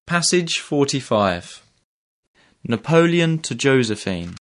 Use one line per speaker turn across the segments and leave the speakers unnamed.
Passage 45. Napoleon to Josephine.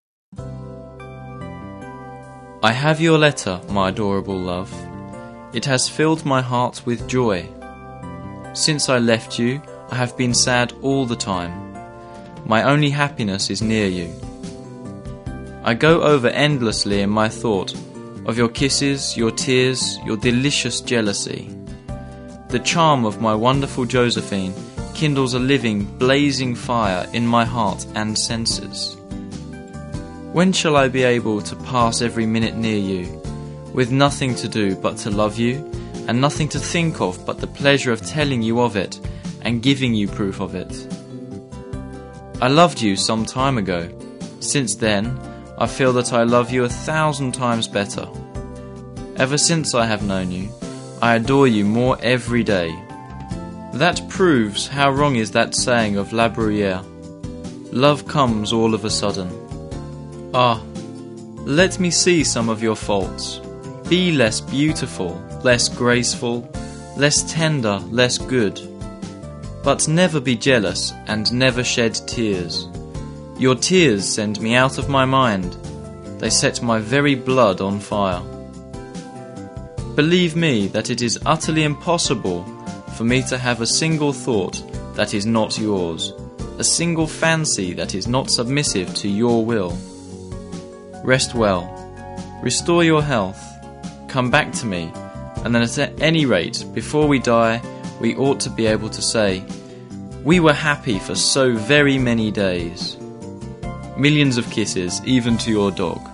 I have your letter, my adorable love. It has filled my heart with joy. Since I left you, I have been sad all the time. My only happiness is near you. I go over endlessly in my thought of your kisses, your tears, your delicious jealousy. The charm of my wonderful Josephine kindles a living, blazing fire in my heart and senses. When shall I be able to pass every minute near you, with nothing to do but to love you, and nothing to think of but the pleasure of telling you of it and giving you proof of it? I loved you some time ago. Since then, I feel that I love you 1,000 times better. Ever since I have known you, I adore you more every day. That proves how wrong is that saying of La Bruyère, love comes all of a sudden. Ah, let me see some of your faults. Be less beautiful, less graceful, less tender, less good. But never be jealous and never shed tears. Your tears send me out of my mind. They set my very blood on fire. Believe me that it is utterly impossible for me to have a single thought that is not yours, a single fancy that is not submissive to your will. Rest well, restore your health, come back to me, and then at any rate, before we die, we ought to be able to say, we were happy for so very many days. Millions of kisses, even to your dog.